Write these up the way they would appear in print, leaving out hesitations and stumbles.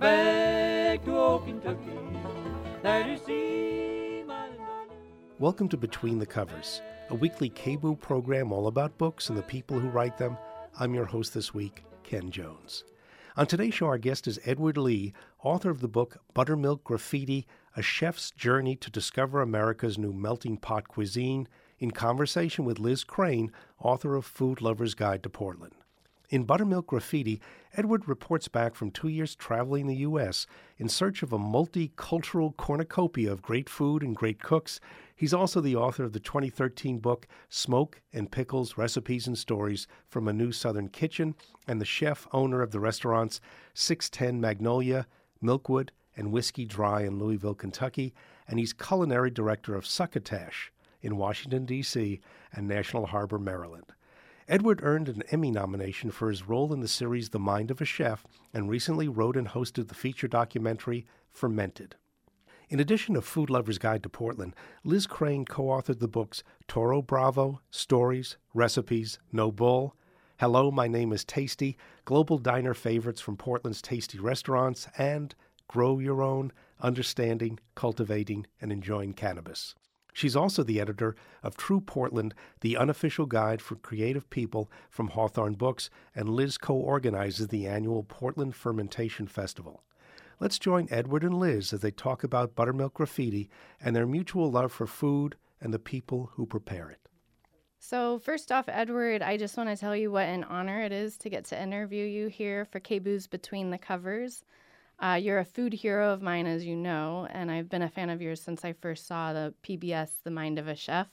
back to old Kentucky, there to see my Welcome to Between the Covers, a weekly KBOO program all about books and the people who write them. I'm your host this week, Ken Jones. On today's show, our guest is Edward Lee, author of the book Buttermilk Graffiti, A Chef's Journey to Discover America's New Melting Pot Cuisine, in conversation with Liz Crane, author of Food Lover's Guide to Portland. In Buttermilk Graffiti, Edward reports back from 2 years traveling the U.S. in search of a multicultural cornucopia of great food and great cooks. He's also the author of the 2013 book Smoke and Pickles, Recipes and Stories from a New Southern Kitchen, and the chef owner of the restaurants 610 Magnolia, Milkwood, and Whiskey Dry in Louisville, Kentucky, and he's culinary director of Succotash in Washington, D.C. and National Harbor, Maryland. Edward earned an Emmy nomination for his role in the series The Mind of a Chef and recently wrote and hosted the feature documentary Fermented. In addition to Food Lover's Guide to Portland, Liz Crane co-authored the books Toro Bravo, Stories, Recipes, No Bull, Hello, My Name is Tasty, Global Diner Favorites from Portland's Tasty Restaurants, and Grow Your Own, Understanding, Cultivating, and Enjoying Cannabis. She's also the editor of True Portland, the unofficial guide for creative people from Hawthorne Books, and Liz co-organizes the annual Portland Fermentation Festival. Let's join Edward and Liz as they talk about Buttermilk Graffiti and their mutual love for food and the people who prepare it. So first off, Edward, I just want to tell you what an honor it is to get to interview you here for KBOO's Between the Covers. You're a food hero of mine, as you know, and I've been a fan of yours since I first saw the PBS The Mind of a Chef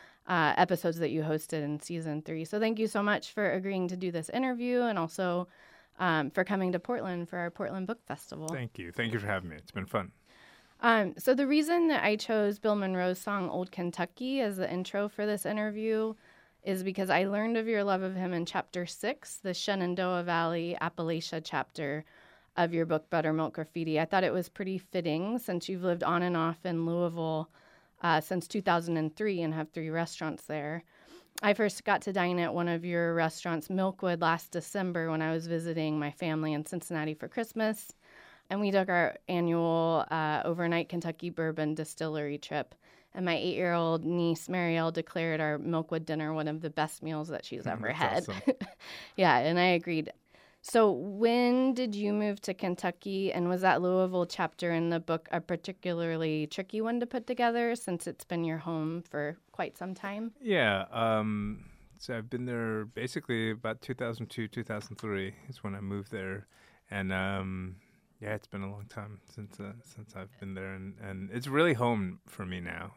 episodes that you hosted in season 3. So thank you so much for agreeing to do this interview and also for coming to Portland for our Portland Book Festival. Thank you. Thank you for having me. It's been fun. So the reason that I chose Bill Monroe's song Old Kentucky as the intro for this interview is because I learned of your love of him in Chapter 6, the Shenandoah Valley Appalachia chapter of your book, Buttermilk Graffiti. I thought it was pretty fitting since you've lived on and off in Louisville since 2003 and have 3 restaurants there. I first got to dine at one of your restaurants, Milkwood, last December when I was visiting my family in Cincinnati for Christmas. And we took our annual overnight Kentucky bourbon distillery trip. And my 8-year-old niece, Marielle, declared our Milkwood dinner one of the best meals that she's ever had. Awesome. Yeah, and I agreed. So when did you move to Kentucky, and was that Louisville chapter in the book a particularly tricky one to put together since it's been your home for quite some time? Yeah. So I've been there basically about 2002, 2003 is when I moved there. And yeah, it's been a long time since I've been there. And it's really home for me now.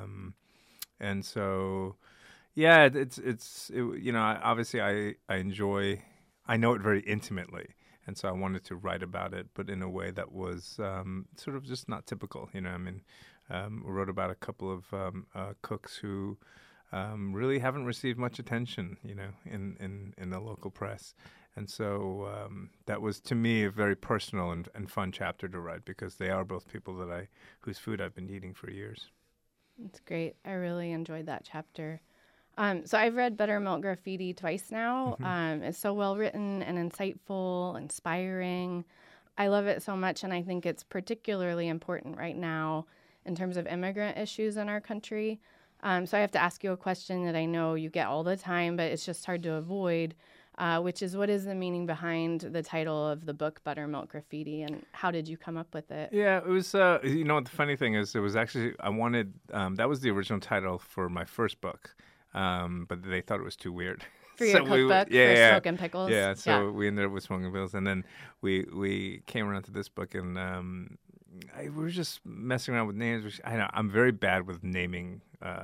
And so, yeah, obviously I enjoy... I know it very intimately, and so I wanted to write about it, but in a way that was sort of just not typical. We wrote about a couple of cooks who really haven't received much attention, in the local press, and so that was to me a very personal and fun chapter to write because they are both people whose food I've been eating for years. That's great. I really enjoyed that chapter. So I've read Buttermilk Graffiti twice now. Mm-hmm. It's so well written and insightful, inspiring. I love it so much, and I think it's particularly important right now in terms of immigrant issues in our country. So I have to ask you a question that I know you get all the time, but it's just hard to avoid, which is what is the meaning behind the title of the book, Buttermilk Graffiti, and how did you come up with it? Yeah, it was, the funny thing is it was actually, I wanted, that was the original title for my first book. But they thought it was too weird. For your cookbook, for Smoke and Pickles? Yeah, so we ended up with Smoke and Pickles. And then we came around to this book, and we were just messing around with names. I'm very bad with naming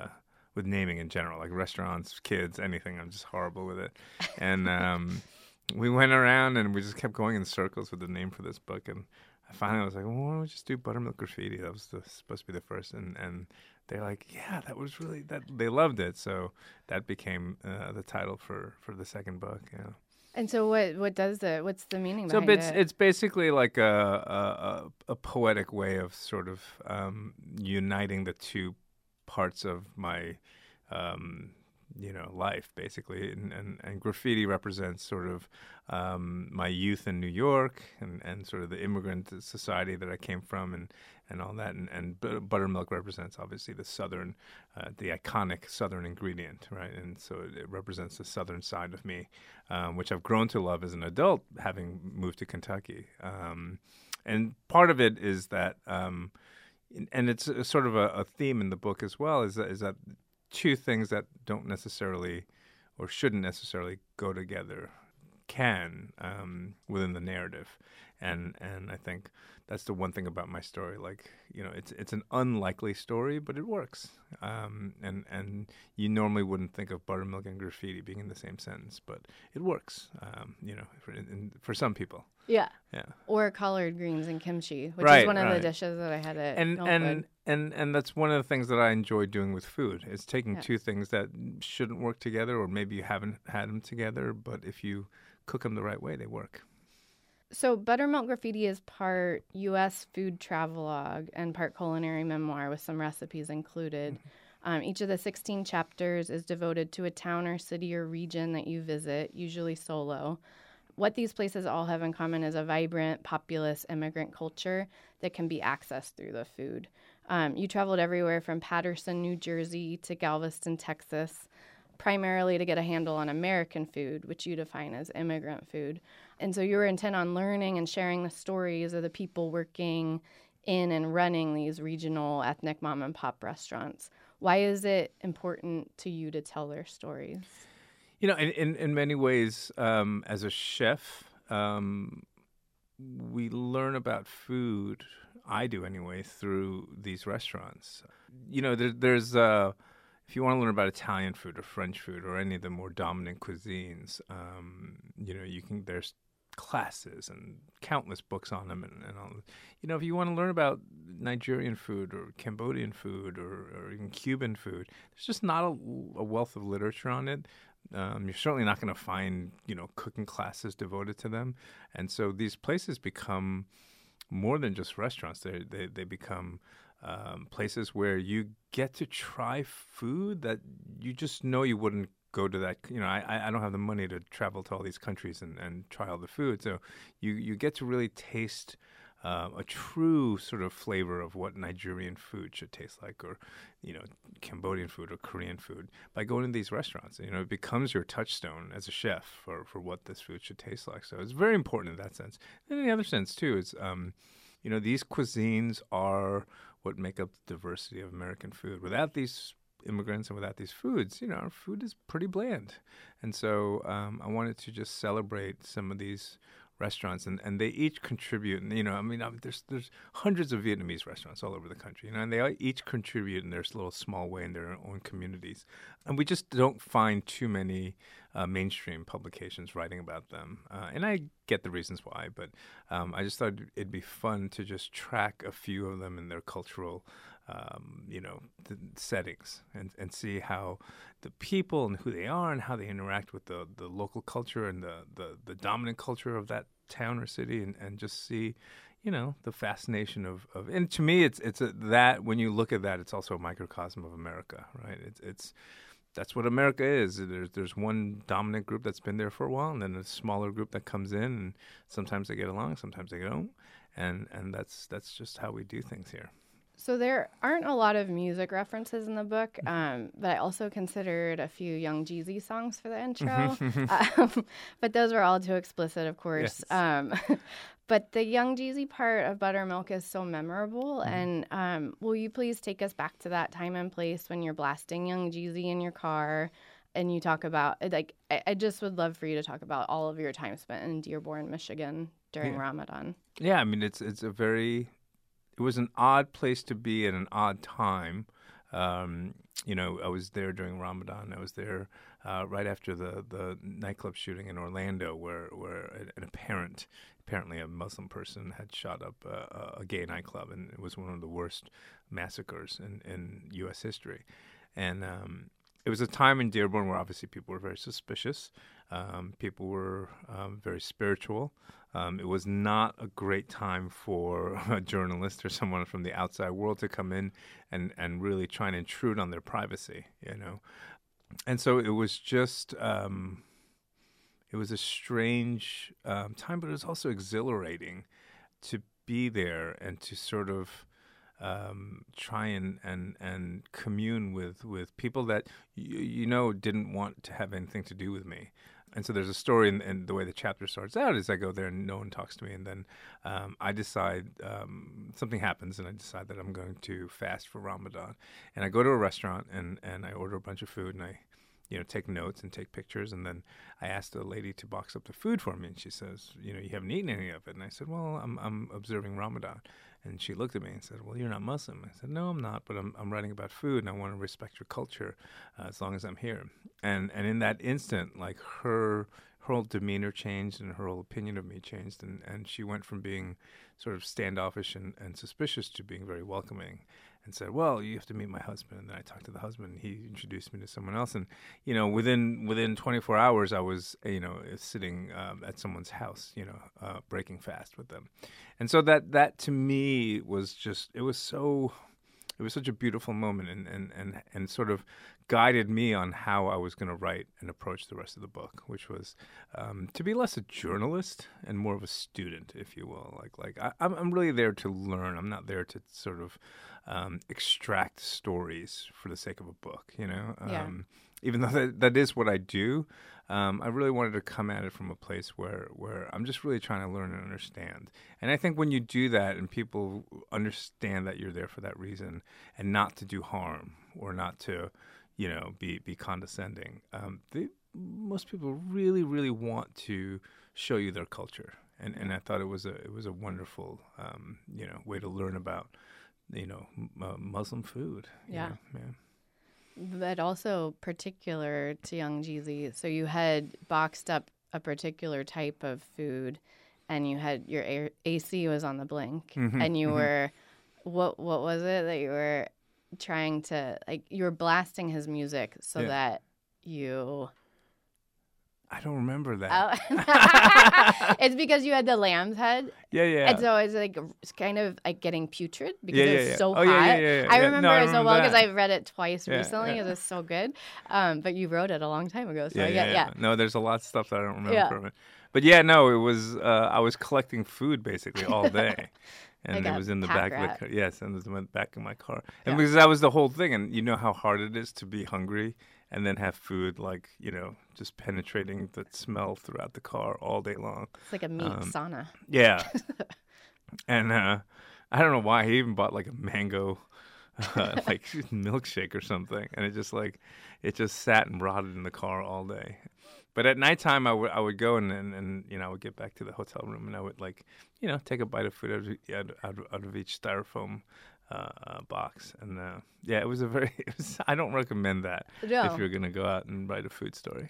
in general, like restaurants, kids, anything. I'm just horrible with it. And we went around, and we just kept going in circles with the name for this book. And I finally was like, well, why don't we just do Buttermilk Graffiti? That was supposed to be the first. And they're like, yeah, that was really that. They loved it, so that became the title for the second book. Yeah. And so, what's the meaning behind it? So it's basically like a poetic way of sort of uniting the two parts of my life basically, and graffiti represents sort of my youth in New York and sort of the immigrant society that I came from and all that, and buttermilk represents obviously the southern, the iconic southern ingredient, right? And so it represents the southern side of me, which I've grown to love as an adult, having moved to Kentucky. And part of it is that, and it's a sort of a theme in the book as well, is that two things that don't necessarily or shouldn't necessarily go together can within the narrative. And I think that's the one thing about my story. Like, it's an unlikely story, but it works. And you normally wouldn't think of buttermilk and graffiti being in the same sentence, but it works, for some people. Yeah. Yeah. Or collard greens and kimchi, which Right, is one of the right. dishes that I had at And Milkwood. and that's one of the things that I enjoy doing with food, is taking Yeah. two things that shouldn't work together, or maybe you haven't had them together, but if you cook them the right way, they work. So Buttermilk Graffiti is part U.S. food travelogue and part culinary memoir with some recipes included. Each of the 16 chapters is devoted to a town or city or region that you visit, usually solo. What these places all have in common is a vibrant, populous immigrant culture that can be accessed through the food. You traveled everywhere from Paterson, New Jersey to Galveston, Texas, primarily to get a handle on American food, which you define as immigrant food. And so you were intent on learning and sharing the stories of the people working in and running these regional ethnic mom and pop restaurants. Why is it important to you to tell their stories? In many ways, as a chef, we learn about food, I do anyway, through these restaurants. There's if you want to learn about Italian food or French food or any of the more dominant cuisines, there's classes and countless books on them and all. If you want to learn about Nigerian food or Cambodian food or even Cuban food, there's just not a wealth of literature on it. You're certainly not going to find, cooking classes devoted to them. And so these places become more than just restaurants. They become places where you get to try food that you just know you wouldn't go to that. I don't have the money to travel to all these countries and try all the food. So you get to really taste a true sort of flavor of what Nigerian food should taste like, or, Cambodian food or Korean food by going to these restaurants. It becomes your touchstone as a chef for what this food should taste like. So it's very important in that sense. And in the other sense, too, is, these cuisines are what make up the diversity of American food. Without these immigrants and without these foods, our food is pretty bland. And so I wanted to just celebrate some of these restaurants, and they each contribute. And, there's hundreds of Vietnamese restaurants all over the country, and they each contribute in their little small way in their own communities. And we just don't find too many mainstream publications writing about them. And I get the reasons why, but I just thought it'd be fun to just track a few of them in their cultural settings and see how the people and who they are and how they interact with the local culture and the dominant culture of that town or city, and just see, the fascination of and to me it's that when you look at that, it's also a microcosm of America, right? That's what America is. There's one dominant group that's been there for a while, and then a smaller group that comes in, and sometimes they get along, sometimes they don't, and that's just how we do things here. So there aren't a lot of music references in the book, but I also considered a few Young Jeezy songs for the intro. But those were all too explicit, of course. Yes. But the Young Jeezy part of Buttermilk is so memorable. And will you please take us back to that time and place when you're blasting Young Jeezy in your car and you talk about, I just would love for you to talk about all of your time spent in Dearborn, Michigan during Ramadan. Yeah, it was an odd place to be at an odd time. I was there during Ramadan. I was there right after the nightclub shooting in Orlando, where apparently a Muslim person had shot up a gay nightclub, and it was one of the worst massacres in U.S. history. And it was a time in Dearborn where obviously people were very suspicious. People were very spiritual. It was not a great time for a journalist or someone from the outside world to come in and really try and intrude on their privacy, And so it was just, it was a strange time, but it was also exhilarating to be there and to sort of try and commune with people that didn't want to have anything to do with me. And so there's a story, and the way the chapter starts out is I go there and no one talks to me, and then I decide something happens, and I decide that I'm going to fast for Ramadan, and I go to a restaurant and I order a bunch of food, and I take notes and take pictures, and then I asked the lady to box up the food for me, and she says, you haven't eaten any of it, and I said, well, I'm observing Ramadan. And she looked at me and said, well, you're not Muslim. I said, no, I'm not, but I'm writing about food, and I want to respect your culture as long as I'm here. And in that instant, like her whole demeanor changed and her whole opinion of me changed, and she went from being sort of standoffish and suspicious to being very welcoming, and said, well, you have to meet my husband. And then I talked to the husband, and he introduced me to someone else. And, within 24 hours, I was, sitting at someone's house, breaking fast with them. And so that to me was just, it was such a beautiful moment and sort of guided me on how I was going to write and approach the rest of the book, which was to be less a journalist and more of a student, if you will. I'm really there to learn. I'm not there to sort of extract stories for the sake of a book, Yeah. Even though that is what I do. I really wanted to come at it from a place where I'm just really trying to learn and understand. And I think when you do that and people understand that you're there for that reason and not to do harm or not to, be condescending, most people really, really want to show you their culture. And I thought it was a wonderful, way to learn about, Muslim food. Yeah. But also particular to Young Jeezy. So you had boxed up a particular type of food, and you had your AC was on the blink, and you were, what was it that you were trying to, you were blasting his music so that you... I don't remember that. It's because you had the lamb's head. Yeah. And so it's kind of like getting putrid because it was so hot. Yeah. I remember it so well because that. I've read it twice recently. Yeah. It was so good. But you wrote it a long time ago. So yeah. No, there's a lot of stuff that I don't remember from it. But it was, I was collecting food basically all day. And it was in the back of the car. Yes, and it was in the back of my car. And because that was the whole thing. And you know how hard it is to be hungry and then have food just penetrating the smell throughout the car all day long. It's like a meat sauna. Yeah. And I don't know why. He even bought a mango milkshake or something. And it just sat and rotted in the car all day. But at nighttime, I would go and I would get back to the hotel room and I would take a bite of food out of each styrofoam box. And it was I don't recommend that if you're going to go out and write a food story.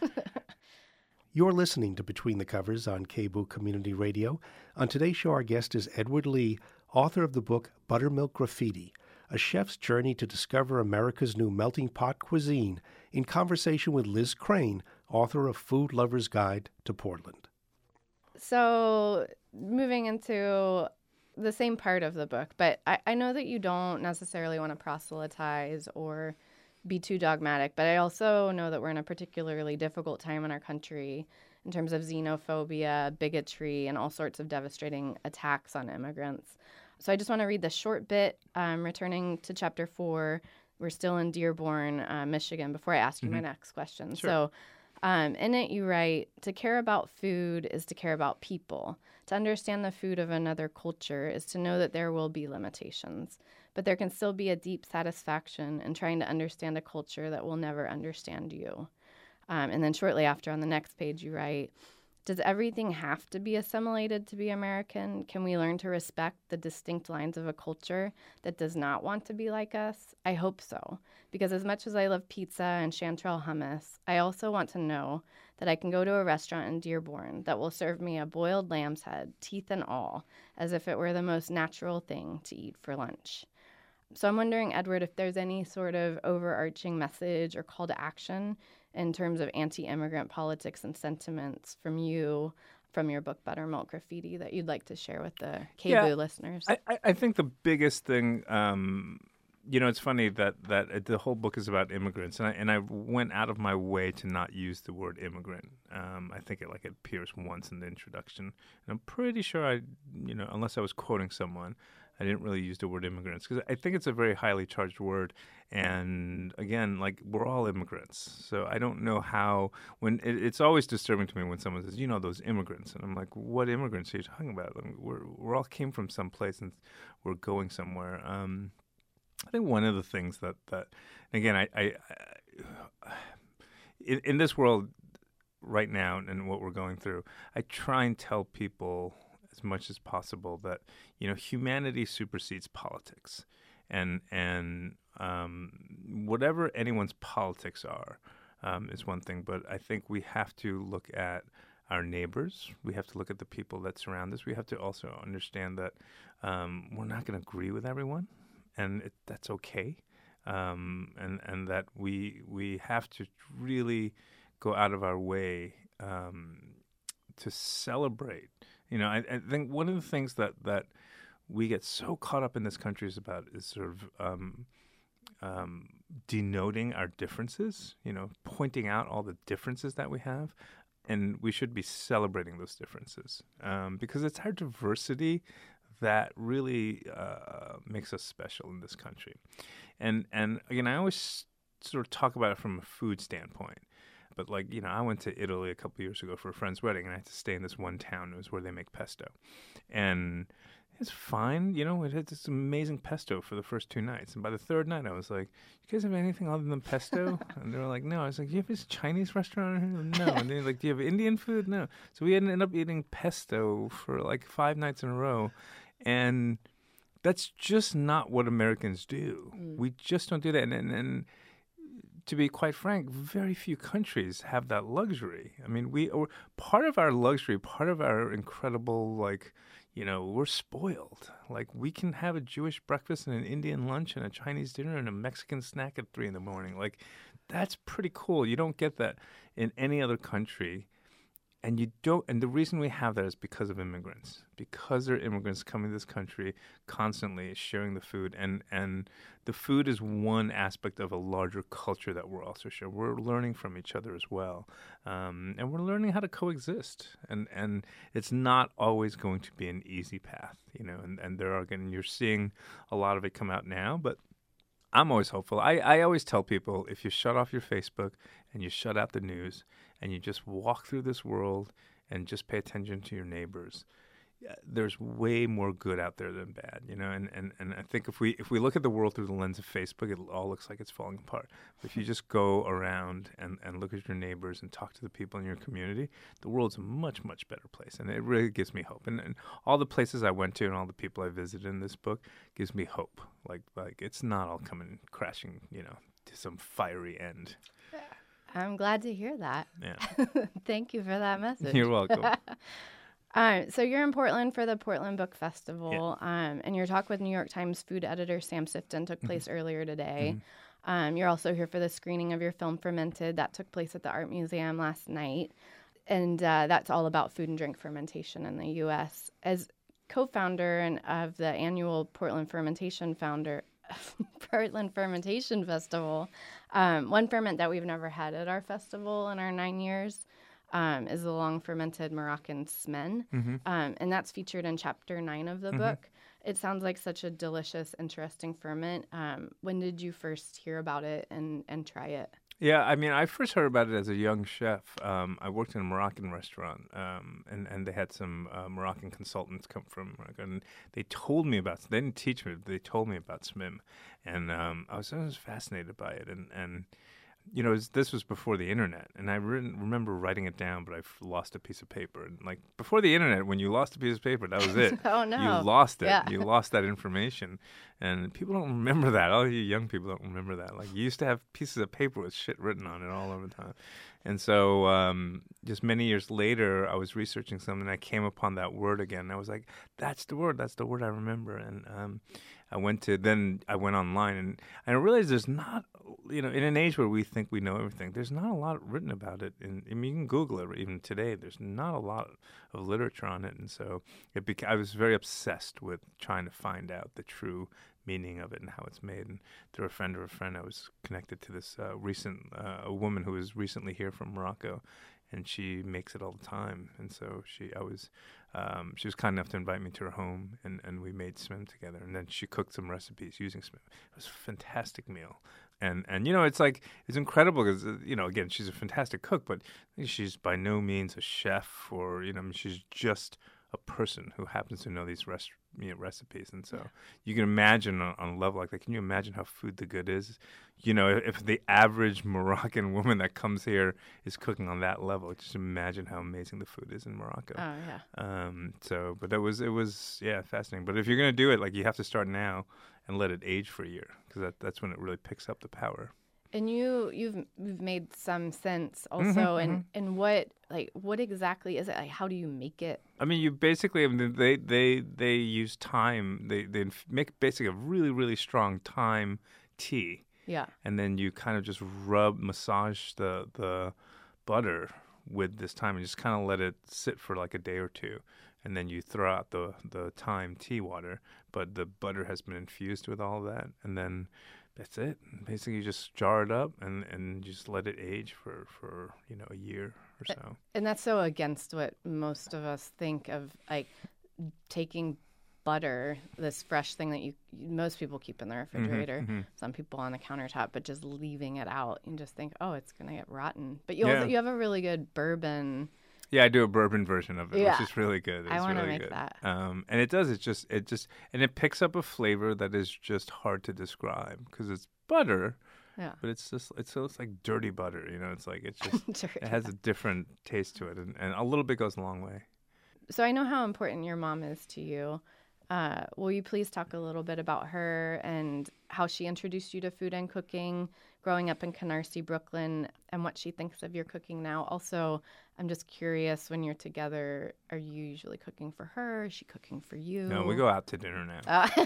You're listening to Between the Covers on KBOO Community Radio. On today's show, our guest is Edward Lee, author of the book Buttermilk Graffiti, a chef's journey to discover America's new melting pot cuisine, in conversation with Liz Crane, author of Food Lover's Guide to Portland. So moving into the same part of the book, but I know that you don't necessarily want to proselytize or be too dogmatic, but I also know that we're in a particularly difficult time in our country in terms of xenophobia, bigotry, and all sorts of devastating attacks on immigrants. So I just want to read the short bit, returning to chapter 4. We're still in Dearborn, Michigan, before I ask you my next question. Sure. So in it, you write, to care about food is to care about people. To understand the food of another culture is to know that there will be limitations, but there can still be a deep satisfaction in trying to understand a culture that will never understand you. And then shortly after, on the next page, you write, does everything have to be assimilated to be American? Can we learn to respect the distinct lines of a culture that does not want to be like us? I hope so, because as much as I love pizza and chanterelle hummus, I also want to know that I can go to a restaurant in Dearborn that will serve me a boiled lamb's head, teeth and all, as if it were the most natural thing to eat for lunch. So I'm wondering, Edward, if there's any sort of overarching message or call to action in terms of anti-immigrant politics and sentiments from you, from your book Buttermilk Graffiti, that you'd like to share with the KBOO listeners? I think the biggest thing It's funny that the whole book is about immigrants, and I went out of my way to not use the word immigrant. I think it appears once in the introduction, and I'm pretty sure unless I was quoting someone, I didn't really use the word immigrants because I think it's a very highly charged word. And again, we're all immigrants, so I don't know how. When it's always disturbing to me when someone says, those immigrants, and I'm like, what immigrants are you talking about? We're all came from someplace and we're going somewhere. I think one of the things that again, I in this world right now and what we're going through, I try and tell people as much as possible that humanity supersedes politics, and whatever anyone's politics are is one thing, but I think we have to look at our neighbors. We have to look at the people that surround us. We have to also understand that we're not going to agree with everyone. And that's okay, and that we have to really go out of our way to celebrate. I think one of the things that we get so caught up in this country is sort of denoting our differences. Pointing out all the differences that we have, and we should be celebrating those differences because it's our diversity that really makes us special in this country. And again, I always sort of talk about it from a food standpoint. But I went to Italy a couple of years ago for a friend's wedding, and I had to stay in this one town. It was where they make pesto. And it's fine. It had this amazing pesto for the first 2 nights. And by the third night, I was like, you guys have anything other than pesto? And they were like, no. I was like, do you have this Chinese restaurant here? No. And they're like, do you have Indian food? No. So we ended up eating pesto for 5 nights in a row. And that's just not what Americans do. We just don't do that. And to be quite frank, very few countries have that luxury. I mean, part of our luxury, part of our incredible, we're spoiled. We can have a Jewish breakfast and an Indian lunch and a Chinese dinner and a Mexican snack at 3 a.m. That's pretty cool. You don't get that in any other country. And the reason we have that is because of immigrants. Because there are immigrants coming to this country constantly sharing the food. And the food is one aspect of a larger culture that we're also sharing. We're learning from each other as well. And we're learning how to coexist. And it's not always going to be an easy path, and there are, again, you're seeing a lot of it come out now, but I'm always hopeful. I always tell people, if you shut off your Facebook and you shut out the news and you just walk through this world and just pay attention to your neighbors, there's way more good out there than bad, and I think if we look at the world through the lens of Facebook, it all looks like it's falling apart. But if you just go around and look at your neighbors and talk to the people in your community, the world's a much, much better place. And it really gives me hope. And all the places I went to and all the people I visited in this book gives me hope. Like it's not all coming crashing, to some fiery end. I'm glad to hear that. Yeah. Thank you for that message. You're welcome. So you're in Portland for the Portland Book Festival, and your talk with New York Times food editor Sam Sifton took place earlier today. You're also here for the screening of your film Fermented. That took place at the Art Museum last night, and that's all about food and drink fermentation in the U.S. As co-founder of the annual Portland Fermentation Festival, one ferment that we've never had at our festival in our 9 years is the long-fermented Moroccan Smen, and that's featured in Chapter 9 of the book. It sounds like such a delicious, interesting ferment. When did you first hear about it and try it? Yeah, I mean, I first heard about it as a young chef. I worked in a Moroccan restaurant, and they had some Moroccan consultants come from Morocco, and they told me about it. They didn't teach me, but they told me about SMIM, and I was fascinated by it. And this was before the internet, and I remember writing it down, but I've lost a piece of paper. And before the internet, when you lost a piece of paper, that was it. Oh, no. You lost it. Yeah. You lost that information. And people don't remember that. All you young people don't remember that. You used to have pieces of paper with shit written on it all over the time. And so just many years later, I was researching something, and I came upon that word again. And I was like, that's the word. That's the word I remember. And I went online, and I realized there's not, in an age where we think we know everything, there's not a lot written about it. You can Google it even today. There's not a lot of literature on it. And so I was very obsessed with trying to find out the true meaning of it and how it's made. And through a friend of a friend, I was connected to this a woman who was recently here from Morocco, and she makes it all the time. And so she was kind enough to invite me to her home, and we made smim together. And then she cooked some recipes using smim. It was a fantastic meal. And it's incredible because, again, she's a fantastic cook, but she's by no means a chef or, she's just a person who happens to know these recipes. And so you can imagine on a level like that, can you imagine how food the good is? If the average Moroccan woman that comes here is cooking on that level, just imagine how amazing the food is in Morocco. Oh, yeah. But it was fascinating. But if you're going to do it, you have to start now and let it age for a year, because that's when it really picks up the power. And you've made some sense also, and what exactly is it? How do you make it? I mean, you basically, they use thyme. They make basically a really, really strong thyme tea. Yeah. And then you kind of just massage the butter with this thyme and just kind of let it sit for like a day or two. And then you throw out the thyme tea water, but the butter has been infused with all of that. And then that's it. Basically, you just jar it up and just let it age for a year or so. And that's so against what most of us think of, like taking butter, this fresh thing that most people keep in the refrigerator, some people on the countertop, but just leaving it out and just think, oh, it's going to get rotten. But you have a really good bourbon. Yeah, I do a bourbon version of it, which is really good. I want to really make good. that. And it does. And it picks up a flavor that is just hard to describe because it's butter. Yeah. But it's like dirty butter. It has a different taste to it, and a little bit goes a long way. So I know how important your mom is to you. Will you please talk a little bit about her and how she introduced you to food and cooking growing up in Canarsie, Brooklyn, and what she thinks of your cooking now? Also, I'm just curious, when you're together, are you usually cooking for her? Is she cooking for you? No, we go out to dinner now.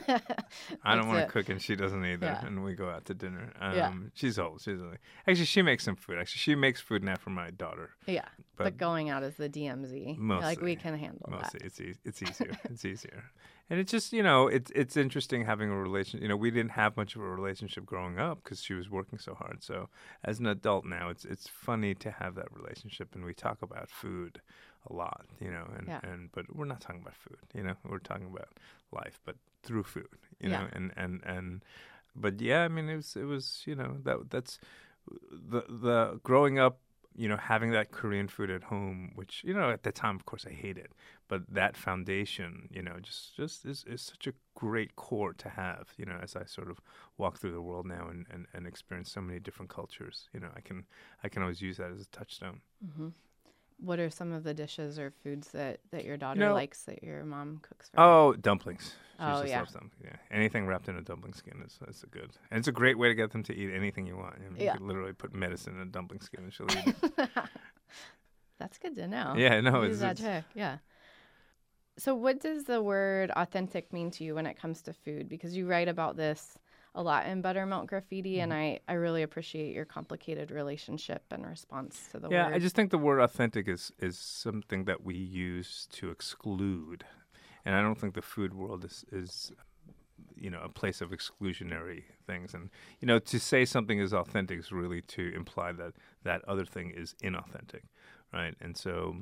I don't want to cook, and she doesn't either, and we go out to dinner. She's old. Actually, she makes some food. Actually, she makes food now for my daughter. Yeah, but going out is the DMZ. Mostly. We can handle mostly, that. It's easier. It's easier. And it's just, it's interesting having a relationship. We didn't have much of a relationship growing up because she was working so hard. So as an adult now, it's funny to have that relationship, and we talk about food a lot, but we're not talking about food, we're talking about life, but through food, but yeah, I mean, it was that's the growing up, having that Korean food at home, which, at the time, of course, I hated, but that foundation, just is such a great core to have, as I sort of walk through the world now and experience so many different cultures. I can always use that as a touchstone. Mm-hmm. What are some of the dishes or foods that your daughter likes that your mom cooks for her? Oh, dumplings. She loves dumplings. Yeah, anything wrapped in a dumpling skin is good. And it's a great way to get them to eat anything you want. You could literally put medicine in a dumpling skin and she'll eat it. That's good to know. Yeah, no, use that trick. Yeah. So what does the word authentic mean to you when it comes to food? Because you write about this a lot in Buttermilk Graffiti, and I really appreciate your complicated relationship and response to the word. Yeah, I just think the word authentic is something that we use to exclude. And I don't think the food world is a place of exclusionary things. And, to say something is authentic is really to imply that other thing is inauthentic, right? And so,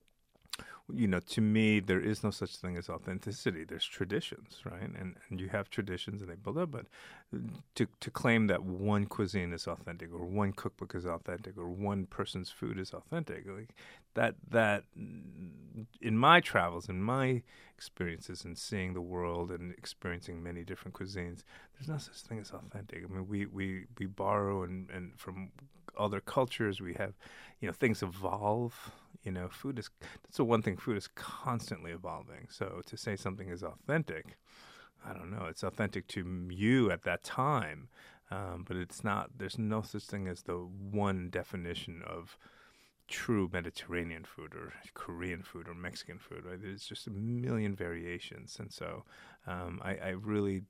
to me, there is no such thing as authenticity. There's traditions, right? And you have traditions and they build up. But to claim that one cuisine is authentic or one cookbook is authentic or one person's food is authentic, like that in my travels, in my experiences and seeing the world and experiencing many different cuisines, there's no such thing as authentic. I mean, we borrow and from other cultures. We have, things evolve. Food that's the one thing. Food is constantly evolving. So to say something is authentic, I don't know. It's authentic to you at that time, but it's not. There's no such thing as the one definition of true Mediterranean food or Korean food or Mexican food. Right? There's just a million variations, and so I really,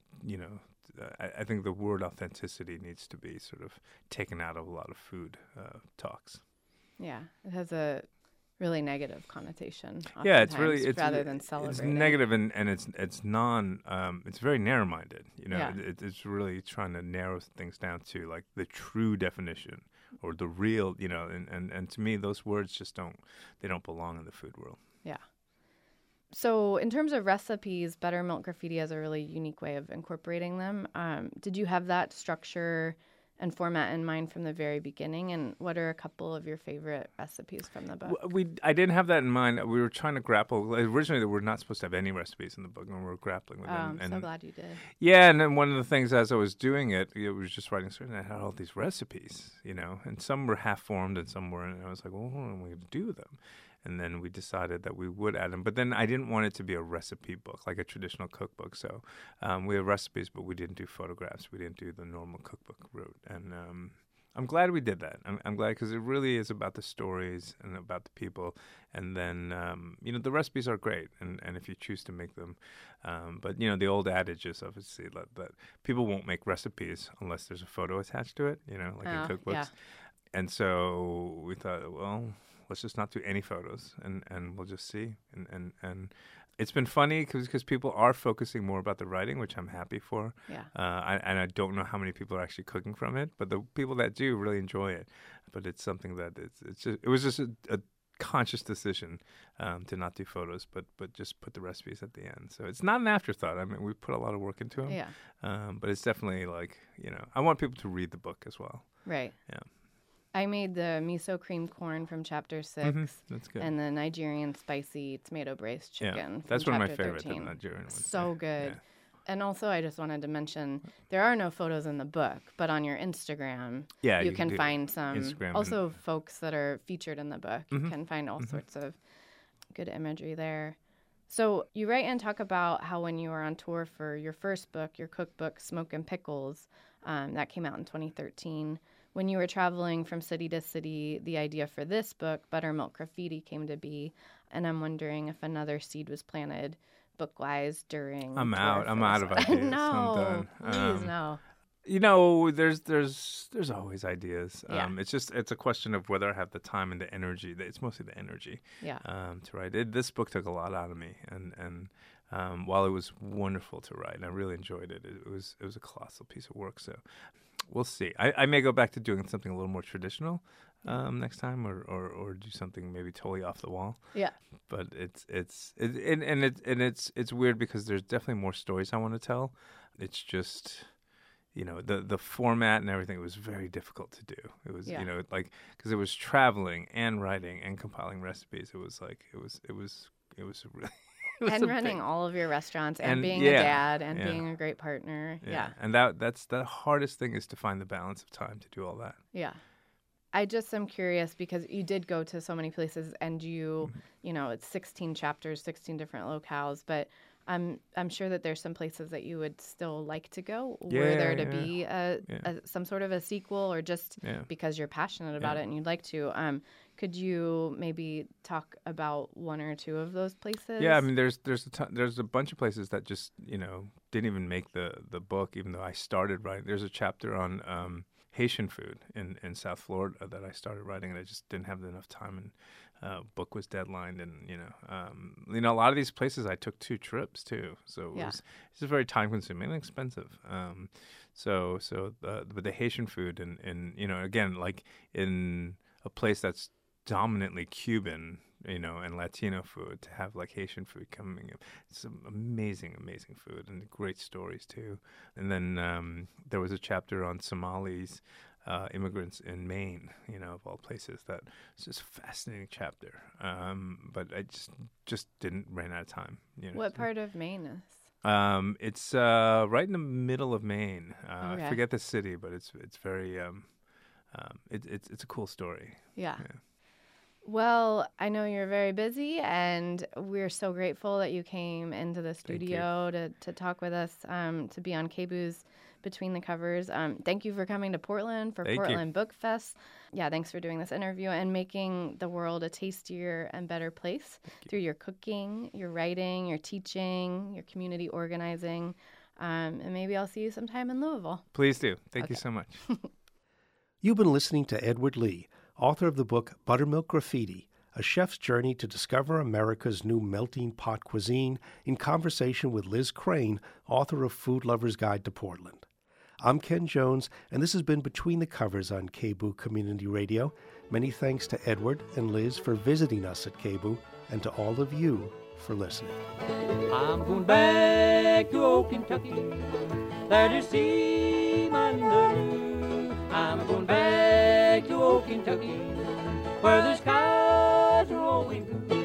I think the word authenticity needs to be sort of taken out of a lot of food talks. Yeah, it has a really negative connotation. Yeah, it's really oftentimes, rather than celebrating. It's negative and it's it's very narrow-minded. Yeah. It's really trying to narrow things down to like the true definition or the real. And to me, those words just don't belong in the food world. Yeah. So in terms of recipes, Buttermilk Graffiti has a really unique way of incorporating them. Did you have that structure and format in mind from the very beginning? And what are a couple of your favorite recipes from the book? I didn't have that in mind. We were trying to grapple. Originally, we were not supposed to have any recipes in the book, and we were grappling with them. I'm so glad you did. Yeah, and then one of the things as I was doing it, it was just writing certain. I had all these recipes, and some were half formed and some weren't. And I was like, well, what am we going to do with them? And then we decided that we would add them. But then I didn't want it to be a recipe book, like a traditional cookbook. So we have recipes, but we didn't do photographs. We didn't do the normal cookbook route. And I'm glad we did that. I'm glad because it really is about the stories and about the people. And then, the recipes are great. And if you choose to make them. But, the old adage is obviously that people won't make recipes unless there's a photo attached to it, like in cookbooks. Yeah. And so we thought, well, let's just not do any photos and we'll just see. And it's been funny because people are focusing more about the writing, which I'm happy for. Yeah. I don't know how many people are actually cooking from it, but the people that do really enjoy it. But it's something that it was just a conscious decision to not do photos, but just put the recipes at the end. So it's not an afterthought. I mean, we put a lot of work into them. Yeah. But it's definitely like, I want people to read the book as well. Right. Yeah. I made the miso creamed corn from chapter 6. That's good. And the Nigerian spicy tomato braised chicken. Yeah, from that's one of my chapter favorites, 13. the Nigerian ones. So good. Yeah. And also, I just wanted to mention there are no photos in the book, but on your Instagram, Yeah, you can find some. Instagram Also, folks that are featured in the book, you can find all sorts of good imagery there. So you write and talk about how when you were on tour for your first book, your cookbook, Smoke and Pickles, that came out in 2013. When you were traveling from city to city, the idea for this book, Buttermilk Graffiti, came to be. And I'm wondering if another seed was planted book-wise during. I'm out of ideas. No, I'm done. Please, no. There's always ideas. Yeah. It's a question of whether I have the time and the energy. It's mostly the energy. Yeah. To write it. This book took a lot out of me, and while it was wonderful to write, and I really enjoyed it, it was a colossal piece of work. So we'll see. I may go back to doing something a little more traditional next time, or do something maybe totally off the wall. Yeah. But it's weird because there's definitely more stories I want to tell. It's just, the format and everything was very difficult to do. It was, because it was traveling and writing and compiling recipes. It was really. And running all of your restaurants and being a dad and being a great partner. Yeah. And that's the hardest thing, is to find the balance of time to do all that. Yeah. I just am curious because you did go to so many places and it's 16 chapters, 16 different locales, but I'm sure that there's some places that you would still like to go. Were there to be some sort of a sequel, or just because you're passionate about it and you'd like to? Could you maybe talk about one or two of those places? Yeah, I mean, there's a bunch of places that just didn't even make the book, even though I started writing. There's a chapter on Haitian food in South Florida that I started writing, and I just didn't have enough time, and book was deadlined, and a lot of these places I took 2 trips too, so it's very time consuming and expensive. But the Haitian food and again, like in a place that's dominantly Cuban, and Latino food, to have like Haitian food coming in. It's some amazing food and great stories too. And then there was a chapter on Somalis, immigrants in Maine, of all places. That was just a fascinating chapter. But I just ran out of time. What part of Maine is? It's right in the middle of Maine. Okay. I forget the city, but it's very it's a cool story. Yeah. Well, I know you're very busy, and we're so grateful that you came into the studio to talk with us, to be on KBOO's Between the Covers. Thank you for coming to Portland for Portland Book Fest. Yeah, thanks for doing this interview and making the world a tastier and better place through your cooking, your writing, your teaching, your community organizing. And maybe I'll see you sometime in Louisville. Please do. Thank you so much. You've been listening to Edward Lee, author of the book Buttermilk Graffiti, a chef's journey to discover America's new melting pot cuisine in conversation with Liz Crane, author of Food Lover's Guide to Portland. I'm Ken Jones, and this has been Between the Covers on KBOO Community Radio. Many thanks to Edward and Liz for visiting us at KBOO, and to all of you for listening. I'm going back to old Kentucky, there to see my mother. I'm going back to old Kentucky, where the skies are always blue.